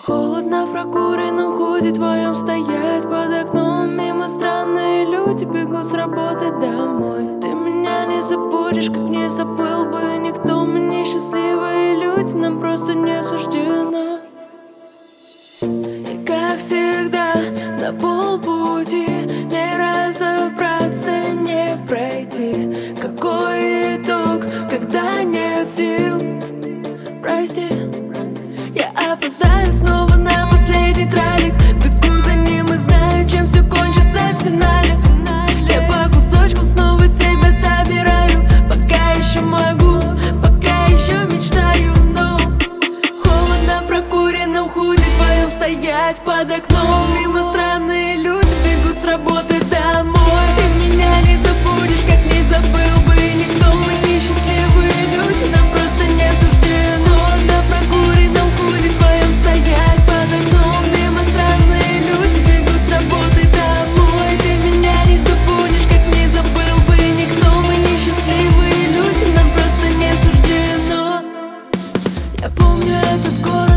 Холодно в прокуренном худи твоем стоять под окном. Мимо странные люди бегут с работы домой. Ты меня не забудешь, как не забыл бы никто. Мы несчастливые люди, нам просто не суждено. И как всегда на полпути не разобраться, не пройти. Какой итог, когда нет сил? Прости, я опоздаю снова на последний тралик. Бегу за ним и знаю, чем все кончится в финале. Я по кусочкам снова себя собираю. Пока еще могу, пока еще мечтаю. Но холодно в прокуренном худи твоем стоять под окном. Мимо странные люди бегут с работы домой. Ты меня не забудешь, как не забыл бы никто. Мы несчастливые люди, нам просто не суждено. Холодно в прокуренном худи твоем стоять под окном. Мимо странные люди бегут с работы домой. Ты меня не забудешь, как не забыл бы никто. Мы несчастливые люди, нам просто не суждено. Я помню этот город.